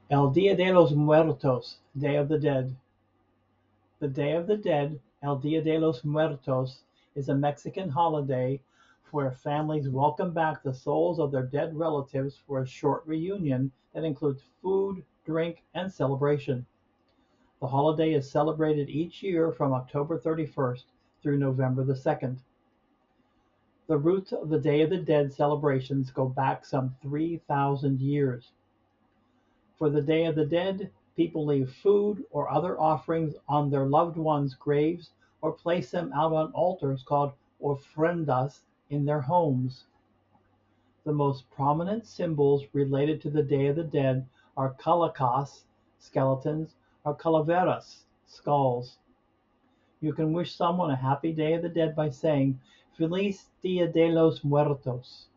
El Dia de los Muertos, Day of the Dead. The Day of the Dead, El Dia de los Muertos, is a Mexican holiday where families welcome back the souls of their dead relatives for a short reunion that includes food, drink, and celebration. The holiday is celebrated each year from October 31st through November the 2nd. The roots of the Day of the Dead celebrations go back some 3,000 years. For the Day of the Dead, people leave food or other offerings on their loved ones' graves or place them out on altars called ofrendas in their homes. The most prominent symbols related to the Day of the Dead are calacas, skeletons, or calaveras, skulls. You can wish someone a happy Day of the Dead by saying Feliz Dia de los Muertos.